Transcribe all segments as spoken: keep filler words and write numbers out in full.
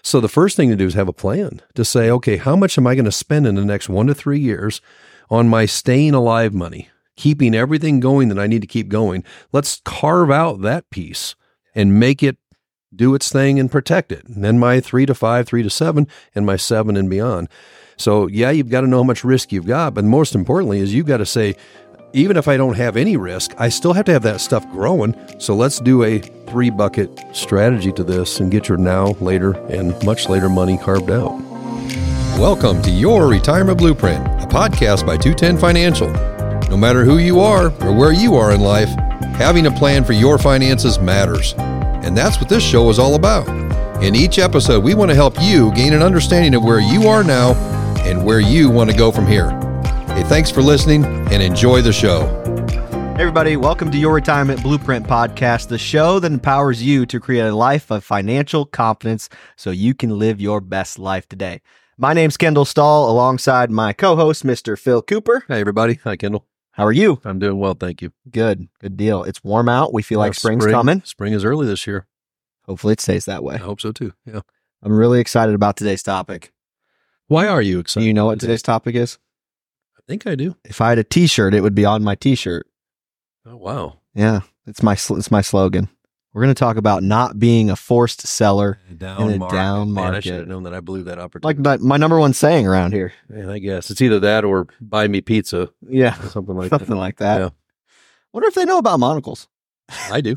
So the first thing to do is have a plan to say, okay, how much am I going to spend in the next one to three years on my staying alive money, keeping everything going that I need to keep going? Let's carve out that piece and make it do its thing and protect it. And then my three to five, three to seven, and my seven and beyond. So yeah, you've got to know how much risk you've got, but most importantly is you've got to say, even if I don't have any risk, I still have to have that stuff growing. So let's do a three bucket strategy to this and get your now, later, and much later money carved out. Welcome to Your Retirement Blueprint, a podcast by two ten Financial. No matter who you are or where you are in life, having a plan for your finances matters. And that's what this show is all about. In each episode, we want to help you gain an understanding of where you are now and where you want to go from here. Hey, thanks for listening and enjoy the show. Hey everybody, welcome to Your Retirement Blueprint Podcast, the show that empowers you to create a life of financial confidence so you can live your best life today. My name's Kendall Stahl, alongside my co-host, Mister Phil Cooper. Hey, everybody. Hi, Kendall. How are you? I'm doing well, thank you. Good. Good deal. It's warm out. We feel like Uh, spring's spring, coming. Spring is early this year. Hopefully it stays that I way. hope so, too. Yeah. I'm really excited about today's topic. Why are you Do excited? you know what today? today's topic is? I think I do. If I had a t-shirt, it would be on my t-shirt. Oh, wow. Yeah, it's my sl- it's my slogan. We're going to talk about not being a forced seller Down in a market. down Man, I market. should have known that. I blew that Like opportunity. my, my number one saying around here. Man, I guess. It's either that or buy me pizza Yeah, or something like something that. like that. Yeah. Wonder if they know about monocles. I do.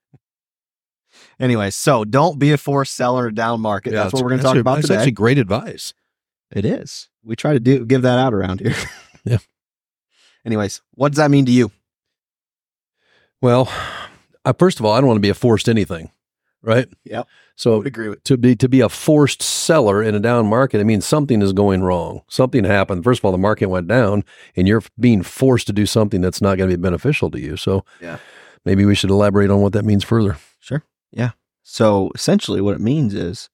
Anyways, so don't be a forced seller in a down market. Yeah, That's what we're going to that's talk actually- about that's today. actually great advice. It is. We try to do give that out around here. Yeah. Anyways, what does that mean to you? Well, uh, first of all, I don't want to be a forced anything, right? Yep. So agree with. to be to be a forced seller in a down market, it means something is going wrong. Something happened. First of all, the market went down, and you're being forced to do something that's not going to be beneficial to you. So Yeah. maybe we should elaborate on what that means further. Sure. Yeah. So essentially what it means is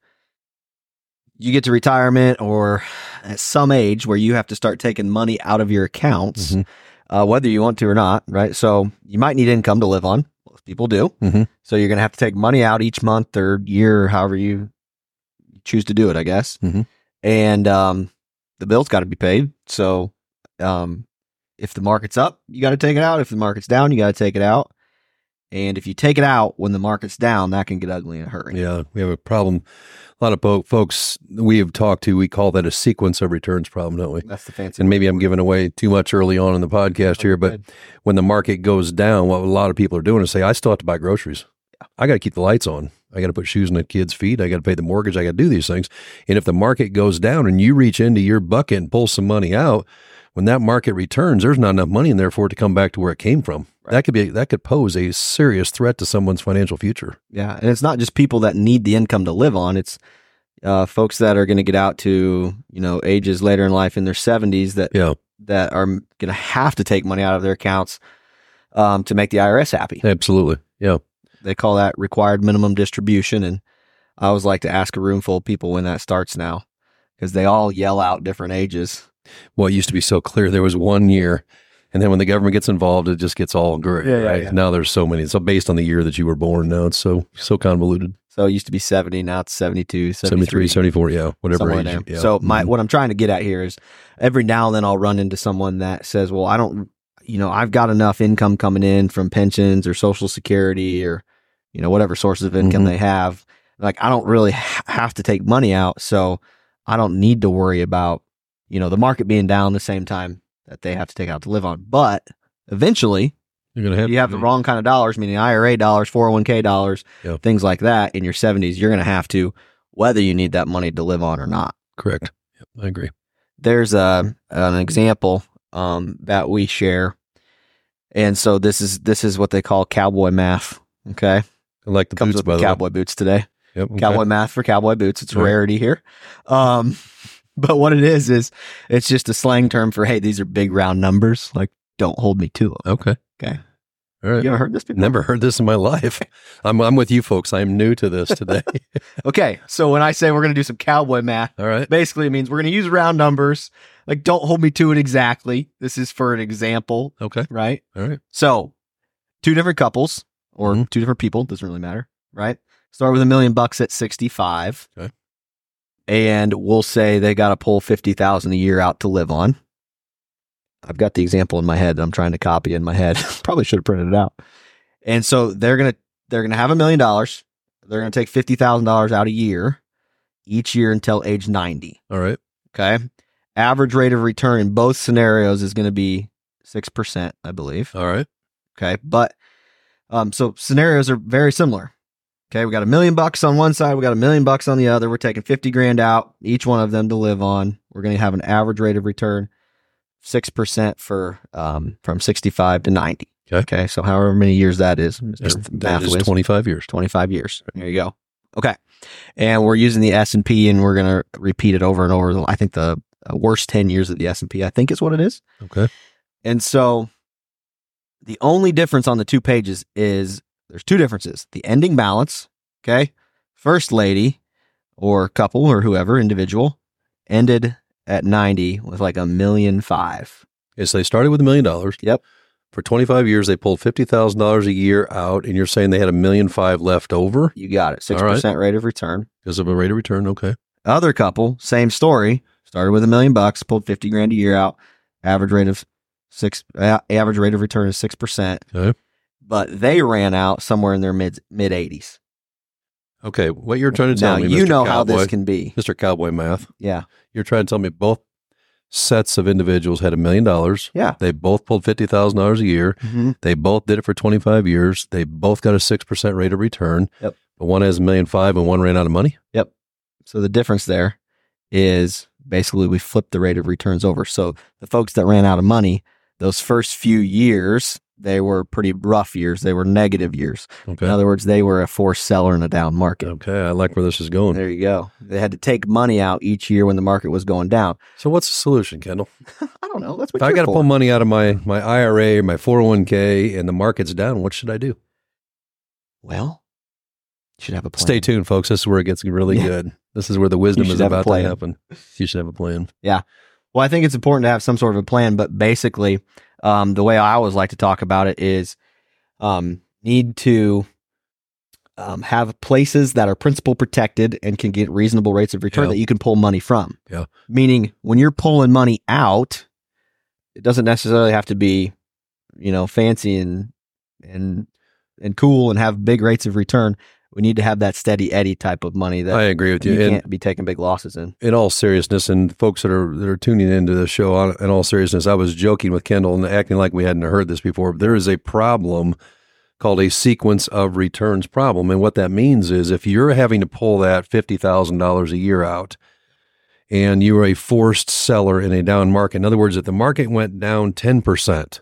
you get to retirement or at some age where you have to start taking money out of your accounts, Mhm. uh, whether you want to or not, right? So you might need income to live on. Most people do. Mhm. So you're going to have to take money out each month or year, or however you choose to do it, I guess. Mhm. And um, the bill's got to be paid. So um, if the market's up, you got to take it out. If the market's down, you got to take it out. And if you take it out when the market's down, that can get ugly in a hurry. Yeah, we have a problem. A lot of po- folks we have talked to, we call that a sequence of returns problem, don't we? That's the fancy. And maybe I'm giving away too much early on in the podcast here, but when the market goes down, what a lot of people are doing is say, I still have to buy groceries. I got to keep the lights on. I got to put shoes on the kids' feet. I got to pay the mortgage. I got to do these things. And if the market goes down and you reach into your bucket and pull some money out, when that market returns, there's not enough money in there for it to come back to where it came from. Right. That could be that could pose a serious threat to someone's financial future. Yeah, and it's not just people that need the income to live on. It's uh, folks that are going to get out to you know ages later in life in their seventies that Yeah, that are going to have to take money out of their accounts um, to make the I R S happy. absolutely. Yeah. They call that required minimum distribution, and I always like to ask a room full of people when that starts now because they all yell out different ages. Well, it used to be so clear. There was one year, and then when the government gets involved, it just gets all gray. Yeah, yeah, right? yeah. Now there's so many. So based on the year that you were born, now it's so so convoluted. So it used to be seventy, now it's seventy-two, seventy-three, seventy-three. seventy-four, yeah, whatever somewhere age. there. Yeah. So my Mhm. what I'm trying to get at here is every now and then I'll run into someone that says, "Well, I don't, you know, I've got enough income coming in from pensions or Social Security or you know whatever sources of income Mhm. they have. Like I don't really ha- have to take money out, so I don't need to worry about you know the market being down the same time that they have to take out to live on. But eventually, You're gonna have you have the wrong kind of dollars, meaning I R A dollars, four oh one k dollars, Yeah. things like that in your seventies. You're going to have to, whether you need that money to live on or not." Correct. Yep, I agree. There's a an example um, that we share, and so this is this is what they call cowboy math. Okay, I like the comes boots, with by the the cowboy boots today. way. Yep. okay. Cowboy math for cowboy boots. It's a Right. rarity here, um, but what it is is it's just a slang term for hey, these are big round numbers. Like don't hold me to them. Okay. Okay, All right. you ever heard this before? Never heard this in my life. I'm I'm with you folks. I'm new to this today. Okay, so when I say we're going to do some cowboy math. All right. Basically, it means we're going to use round numbers. Like, don't hold me to it exactly. This is for an example, Okay. right? All right. So, two different couples or Mhm. two different people, doesn't really matter, right? Start with a million bucks at sixty-five. Okay. and we'll say they got to pull fifty thousand a year out to live on. I've got the example in my head that I'm trying to copy in my head. Probably should have printed it out. And so they're going to, they're going to have a million dollars. They're going to take fifty thousand dollars out a year, each year until age ninety. All right. Okay. Average rate of return in both scenarios is going to be six percent, I believe. All right. Okay. But, um, so scenarios are very similar. Okay. We got a million bucks on one side. We got a million bucks on the other. We're taking fifty grand out, each one of them to live on. We're going to have an average rate of return, six percent for, um, from sixty-five to ninety. Okay. Okay. So however many years that is, Mister That is Mathwitz. twenty-five years. twenty-five years. There you go. Okay. And we're using the S and P and we're going to repeat it over and over. I think the uh, worst ten years of the S and P, I think is what it is. Okay. And so the only difference on the two pages is there's two differences. The ending balance, okay? First lady or couple or whoever, individual, ended at ninety with like a million five. Okay, so they started with a million dollars. Yep. For twenty-five years, they pulled fifty thousand dollars a year out, and you're saying they had a million five left over? You got it. six percent All rate of return. Because of a rate of return, okay. Other couple, same story, started with a million bucks, pulled fifty grand a year out, average rate of six, uh, average rate of return is six percent. Okay. But they ran out somewhere in their mid mid eighties. Okay, what you're trying to tell Now, me, you Mister know how Cowboy, this can be. Mister Cowboy Math, Yeah. you're trying to tell me both sets of individuals had a million dollars. Yeah. They both pulled fifty thousand dollars a year. Mm-hmm. They both did it for twenty-five years. They both got a six percent rate of return. Yep. But one has a million five and one ran out of money? Yep. So the difference there is basically we flipped the rate of returns over. So the folks that ran out of money, those first few years, they were pretty rough years. They were negative years. Okay. In other words, they were a forced seller in a down market. Okay, I like where this is going. There you go. They had to take money out each year when the market was going down. So what's the solution, Kendall? I don't know. That's what If I you're got to for. pull money out of my, my I R A, my four oh one k, and the market's down, what should I do? Well, you should have a plan. Stay tuned, folks. This is where it gets really Yeah. good. This is where the wisdom You is should have a about to plan. happen. You should have a plan. Well, I think it's important to have some sort of a plan, but basically, um, the way I always like to talk about it is um, need to um, have places that are principal protected and can get reasonable rates of return Yeah. that you can pull money from. Yeah. Meaning, when you're pulling money out, it doesn't necessarily have to be, you know, fancy and and and cool and have big rates of return. We need to have that steady Eddie type of money that I agree with you you. And can't be taking big losses in. in all seriousness, and folks that are that are tuning into the show, on, in all seriousness, I was joking with Kendall and acting like we hadn't heard this before. There is a problem called a sequence of returns problem, and what that means is if you're having to pull that fifty thousand dollars a year out, and you are a forced seller in a down market. In other words, if the market went down ten percent,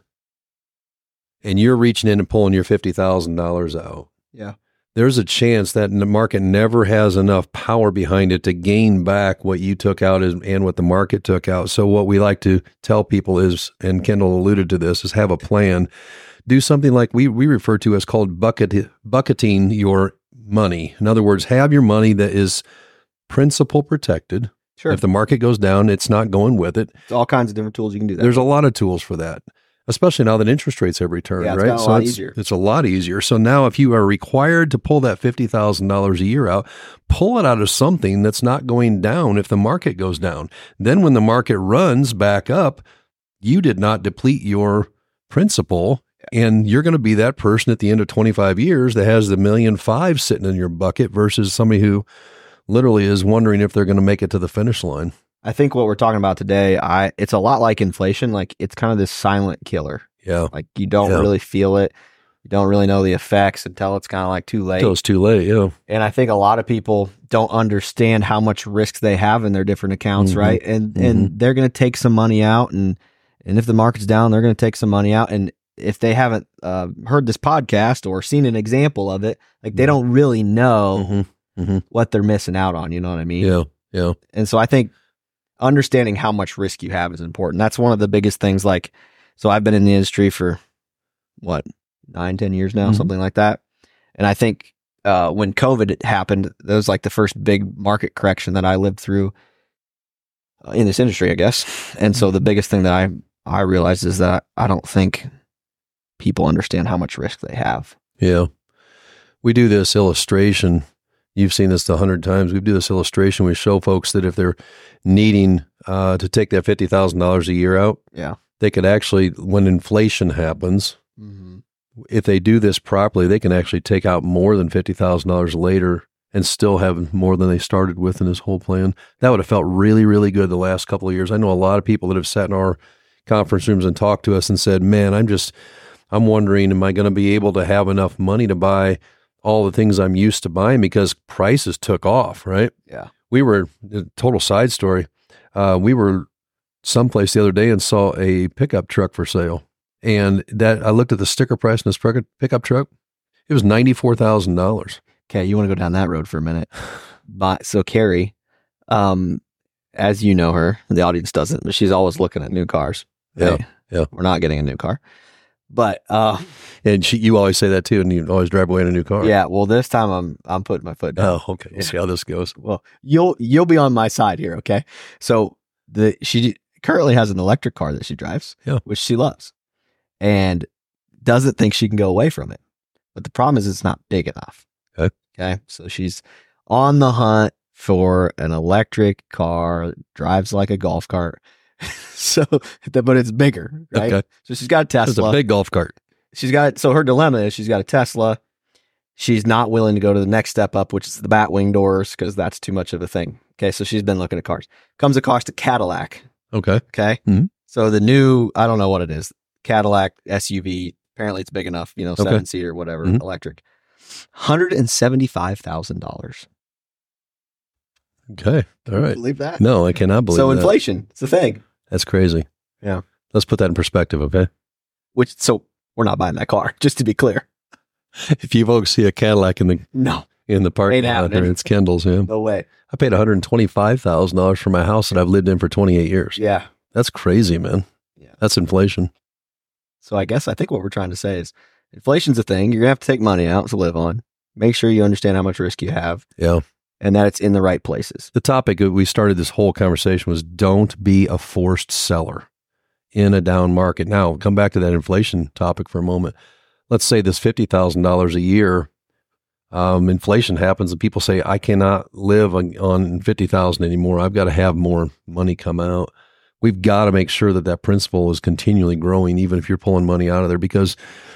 and you're reaching in and pulling your fifty thousand dollars out, Yeah. there's a chance that the market never has enough power behind it to gain back what you took out as, and what the market took out. So what we like to tell people is, and Kendall alluded to this, is have a plan. Do something like we, we refer to as called bucket, bucketing your money. In other words, have your money that is principal protected. Sure. If the market goes down, it's not going with it. It's all kinds of different tools you can do that. There's a lot of tools for that, especially now that interest rates have returned, Yeah, it's right? gotten a so lot it's, easier. it's a lot easier. So now if you are required to pull that fifty thousand dollars a year out, pull it out of something that's not going down if the market goes down. Then when the market runs back up, you did not deplete your principal, and you're going to be that person at the end of twenty-five years that has the million five sitting in your bucket versus somebody who literally is wondering if they're going to make it to the finish line. I think what we're talking about today, I it's a lot like inflation. Like it's kind of this silent killer. Yeah. Like you don't Yeah. really feel it. You don't really know the effects until it's kind of like too late. Until it's too late, yeah. And I think a lot of people don't understand how much risk they have in their different accounts, Mhm. right? And Mhm. and they're going to take some money out, and and if the market's down, they're going to take some money out. And if they haven't uh, heard this podcast or seen an example of it, like they don't really know Mhm. Mhm. what they're missing out on. You know what I mean? Yeah, yeah. And so I think understanding how much risk you have is important. That's one of the biggest things. Like, so I've been in the industry for what, nine, ten years now, Mhm. something like that. And I think uh, when COVID happened, that was like the first big market correction that I lived through uh, in this industry, I guess. And so the biggest thing that I, I realized is that I don't think people understand how much risk they have. Yeah. We do this illustration You've seen this a hundred times. We do this illustration. We show folks that if they're needing uh, to take that fifty thousand dollars a year out, Yeah. they could actually, when inflation happens, Mm-hmm. if they do this properly, they can actually take out more than fifty thousand dollars later and still have more than they started with in this whole plan. That would have felt really, really good the last couple of years. I know a lot of people that have sat in our conference rooms and talked to us and said, man, I'm just, I'm wondering, am I going to be able to have enough money to buy all the things I'm used to buying, because prices took off, right? Yeah. We were, total side story, uh, we were someplace the other day and saw a pickup truck for sale. And that I looked at the sticker price in this pickup truck. It was ninety-four thousand dollars. Okay, you want to go down that road for a minute. But so Carrie, um, as you know her, the audience doesn't, but she's always looking at new cars. Yeah, Hey, yeah. We're not getting a new car. But uh, And she, you always say that too, and you always drive away in a new car. yeah, well, this time I'm I'm putting my foot down. Oh, okay. We'll see how this goes. Well, you'll you'll be on my side here, okay? So the she currently has an electric car that she drives, Yeah. which she loves, and doesn't think she can go away from it. But the problem is it's not big enough. Okay. Okay. So she's on the hunt for an electric car that drives like a golf cart. so, but it's bigger, right? Okay. So she's got a Tesla. It's a big golf cart. She's got, so her dilemma is she's got a Tesla. She's not willing to go to the next step up, which is the bat wing doors, because that's too much of a thing. Okay. So she's been looking at cars. Comes across a Cadillac. Okay. Okay. Mhm. So the new, I don't know what it is, Cadillac S U V. Apparently it's big enough, you know, Okay. seven seater, whatever, Mhm. electric. one hundred seventy-five thousand dollars. Okay. All right. Believe that? No, I cannot believe So that. inflation, it's a thing. That's crazy. Yeah. Let's put that in perspective, okay? Which, so we're not buying that car, just to be clear. If you folks see a Cadillac in the No, in the parking Ain't lot happening. there, it's Kendall's. Yeah. no way. I paid one hundred twenty-five thousand dollars for my house that I've lived in for twenty-eight years. Yeah. That's crazy, man. Yeah. That's inflation. So I guess I think what we're trying to say is inflation's a thing. You're going to have to take money out to live on. Make sure you understand how much risk you have Yeah. and that it's in the right places. The topic that we started this whole conversation was don't be a forced seller in a down market. Now, come back to that inflation topic for a moment. Let's say this fifty thousand dollars a year, um, inflation happens and people say, I cannot live on, on fifty thousand dollars anymore. I've got to have more money come out. We've got to make sure that that principal is continually growing, even if you're pulling money out of there, because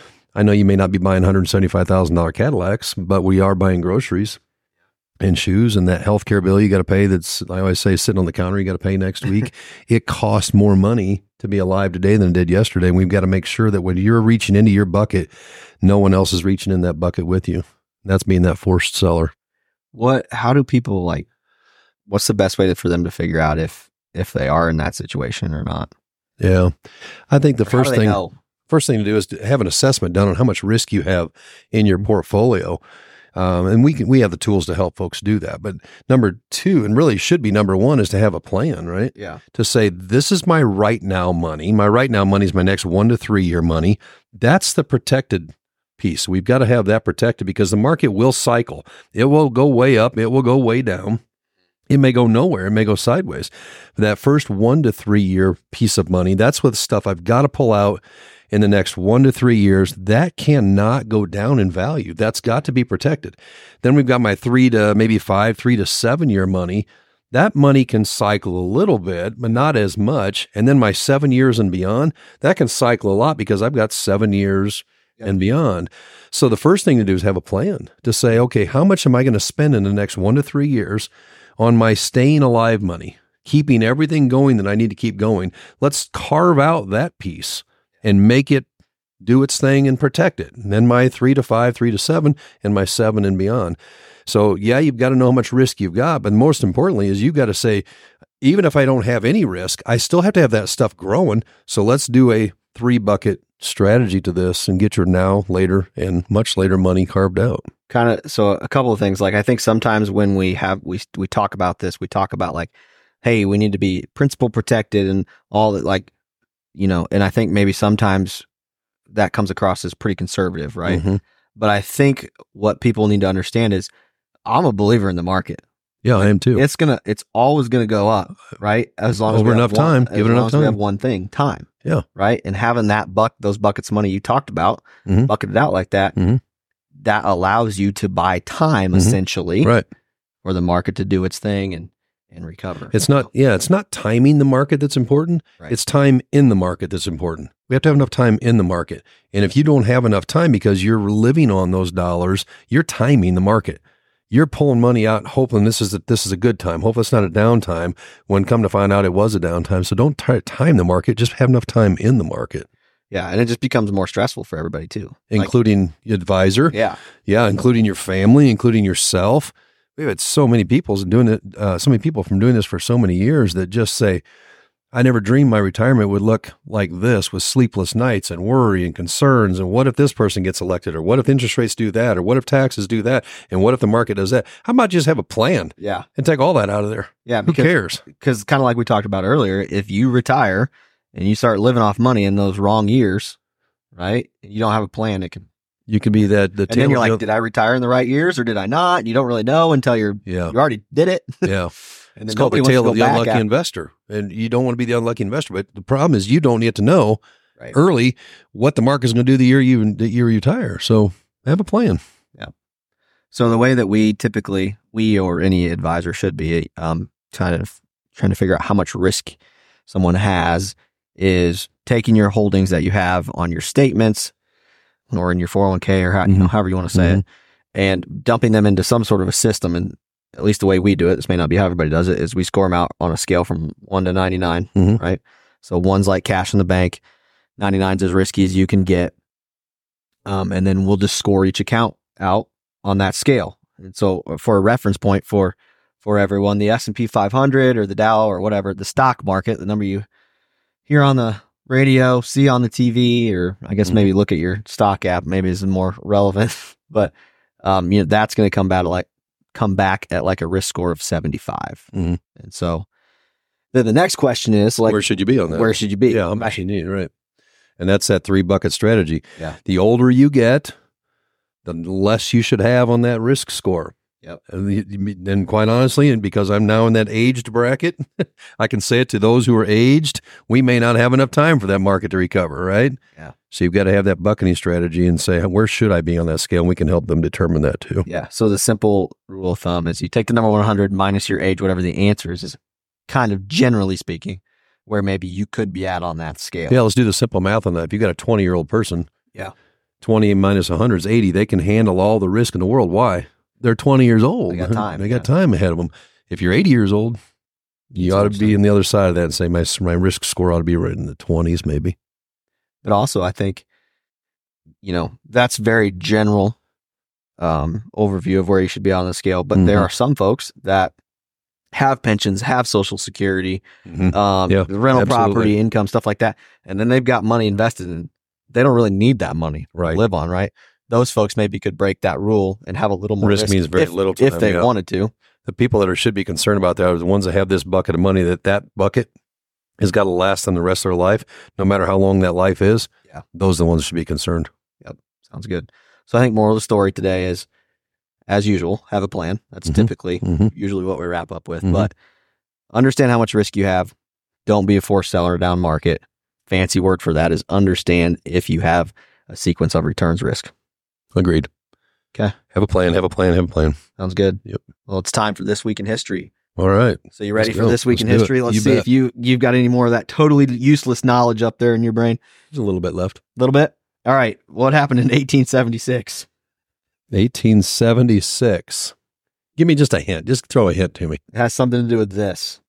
I know you may not be buying one hundred seventy-five thousand dollars Cadillacs, but we are buying groceries and shoes, and that healthcare bill you got to pay. That's, I always say, sitting on the counter, you got to pay next week. It costs more money to be alive today than it did yesterday. And we've got to make sure that when you're reaching into your bucket, no one else is reaching in that bucket with you. That's being that forced seller. What, how do people like, what's the best way to, for them to figure out if, if they are in that situation or not? Yeah. I think the Or how first do they thing, know? first thing to do is to have an assessment done on how much risk you have in your portfolio. Um, and we can, we have the tools to help folks do that. But number two, and really should be number one, is to have a plan, right? Yeah. To say, this is my right now money. My right now money is my next one to three year money. That's the protected piece. We've got to have that protected because the market will cycle. It will go way up. It will go way down. It may go nowhere. It may go sideways. But that first one to three year piece of money, that's what stuff I've got to pull out in the next one to three years. That cannot go down in value. That's got to be protected. Then we've got my three to maybe five, three to seven year money. That money can cycle a little bit, but not as much. And then my seven years and beyond, that can cycle a lot because I've got seven years and beyond. So the first thing to do is have a plan to say, okay, how much am I going to spend in the next one to three years on my staying alive money, keeping everything going that I need to keep going? Let's carve out that piece and make it do its thing and protect it. And then my three to five, three to seven, and my seven and beyond. So yeah, you've got to know how much risk you've got, but most importantly is you've got to say, even if I don't have any risk, I still have to have that stuff growing. So let's do a three bucket strategy to this and get your now, later, and much later money carved out. Kind of, so a couple of things. Like I think sometimes when we have, we, we talk about this, we talk about like, hey, we need to be principal protected and all that, like, you know, and I think maybe sometimes that comes across as pretty conservative, right? Mhm. But I think what people need to understand is I'm a believer in the market. Yeah, I am too. It's going to, it's always going to go up, right? As long as Over we enough have one, time. as Give it long enough as we time. have one thing, time. Yeah. Right. And having that buck, those buckets of money you talked about, Mhm. bucketed out like that, Mhm. that allows you to buy time, Mhm. essentially, Right. for the market to do its thing and, and recover. It's not, yeah, it's not timing the market that's important. Right. It's time in the market that's important. We have to have enough time in the market. And if you don't have enough time because you're living on those dollars, you're timing the market. You're pulling money out, hoping this is a, this is a good time. Hopefully it's not a downtime when come to find out it was a downtime. So don't try to time the market. Just have enough time in the market, Yeah, and it just becomes more stressful for everybody too. Like, including your advisor. yeah, Yeah, including your family, including yourself. We've had so many people doing it, uh, so many people from doing this for so many years that just say, I never dreamed my retirement would look like this, with sleepless nights and worry and concerns. And what if this person gets elected? Or what if interest rates do that? Or what if taxes do that? And what if the market does that? How about just have a plan yeah, and take all that out of there? yeah. Who Because cares? because kind of like we talked about earlier, if you retire and you start living off money in those wrong years, right? You don't have a plan. It can, You could be that. The and then you're like, did I retire in the right years or did I not? And you don't really know until you're yeah, you already did it. yeah. And It's then called the nobody wants to tale go of the back unlucky after- investor. And you don't want to be the unlucky investor. But the problem is you don't get to know Right. early what the market's going to do the year you the year you retire. So have a plan. So the way that we typically, we or any advisor should be, um, kind of trying to figure out how much risk someone has is taking your holdings that you have on your statements or in your four oh one k or how, you know, Mhm. however you want to say Mhm. it, and dumping them into some sort of a system. And at least the way we do it, this may not be how everybody does it, is we score them out on a scale from one to ninety-nine, Mhm. right? So one's like cash in the bank, ninety-nine's as risky as you can get. Um, and then we'll just score each account out on that scale. And so for a reference point for, for everyone, the S and P five hundred or the Dow or whatever, the stock market, the number you hear on the radio, see on the T V, or I guess Mhm. maybe look at your stock app, maybe is more relevant, but, um, you know, that's going to come back like, come back at like a risk score of seventy-five. Mhm. And so then the next question is like, Where should you be on that? where should you be? Yeah, how much you need, right? And that's that three bucket strategy. Yeah. The older you get, the less you should have on that risk score. Yep. And, the- and quite honestly, and because I'm now in that aged bracket, I can say it to those who are aged, we may not have enough time for that market to recover, right? Yeah. So you've got to have that bucketing strategy and say, where should I be on that scale? And we can help them determine that too. Yeah. So the simple rule of thumb is you take the number one hundred minus your age, whatever the answer is, is kind of generally speaking where maybe you could be at on that scale. Yeah, let's do the simple math on that. If you've got a twenty-year-old person, Yeah. twenty minus one hundred is eighty. They can handle all the risk in the world. Why? They're twenty years old. They got time, They yeah. got time ahead of them. If you're eighty years old, you That's ought what to I'm be saying. in the other side of that and say, my, my risk score ought to be right in the twenties, maybe. But also I think, you know, that's very general um, overview of where you should be on the scale. But there Mhm. are some folks that have pensions, have Social Security, Mhm. um, Yeah, rental absolutely. property, income, stuff like that. And then they've got money invested in, they don't really need that money Right. to live on, right? Those folks maybe could break that rule and have a little more Risk risk, means very if, little to if them, they yeah. wanted to. The people that are should be concerned about that are the ones that have this bucket of money, that that bucket has got to last them the rest of their life, no matter how long that life is. Yeah. Those are the ones that should be concerned. Sounds good. So I think moral of the story today is, as usual, have a plan. That's Mhm. typically Mhm. usually what we wrap up with. Mhm. But understand how much risk you have. Don't be a forced seller down market. Fancy word for that is understand if you have a sequence of returns risk. Agreed. Okay. Have a plan, have a plan, have a plan. Sounds good. Yep. Well, it's time for This Week in History. All right. So you ready Let's for go. This Week Let's in do it. History? Let's You see bet. if you, you've got any more of that totally useless knowledge up there in your brain. There's a little bit left. A little bit? All right. What happened in eighteen seventy-six? eighteen seventy-six. Give me just a hint. Just throw a hint to me. It has something to do with this.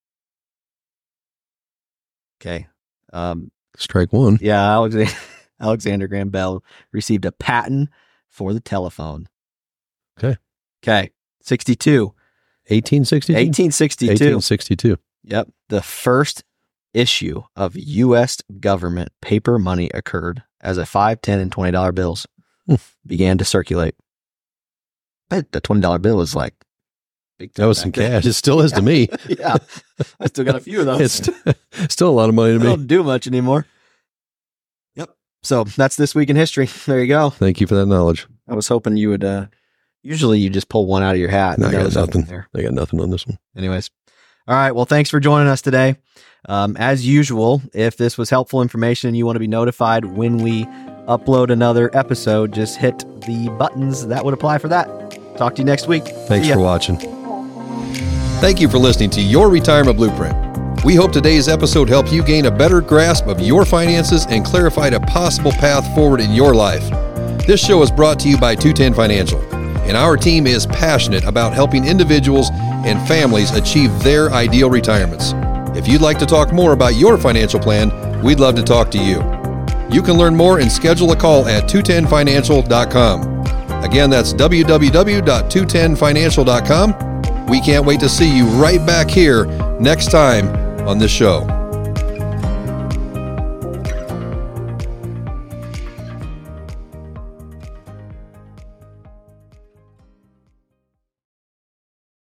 Okay. Um, Strike one. yeah, Alexander, Alexander Graham Bell received a patent for the telephone. Okay. Okay. sixty-two. eighteen sixty-two? eighteen sixty-two. eighteen sixty-two. Yep. The first issue of U S government paper money occurred as a five, ten, and twenty dollar bills Hmm. began to circulate. But the twenty dollar bill is like big. That was back some then. cash. It still is to me. Yeah. I still got a few of those. It's st- still a lot of money to They me. don't do much anymore. Yep. So that's This Week in History. There you go. Thank you for that knowledge. I was hoping you would, uh, usually you just pull one out of your hat. No, and I know got something nothing. there. I got nothing on this one. Anyways. All right. Well, thanks for joining us today. Um, as usual, if this was helpful information and you want to be notified when we upload another episode, just hit the buttons that would apply for that. Talk to you next week. Thanks for watching. Thank you for listening to Your Retirement Blueprint. We hope today's episode helped you gain a better grasp of your finances and clarified a possible path forward in your life. This show is brought to you by two ten Financial, and our team is passionate about helping individuals and families achieve their ideal retirements. If you'd like to talk more about your financial plan, we'd love to talk to you. You can learn more and schedule a call at two ten financial dot com. Again, that's w w w dot two ten financial dot com. We can't wait to see you right back here next time on this show.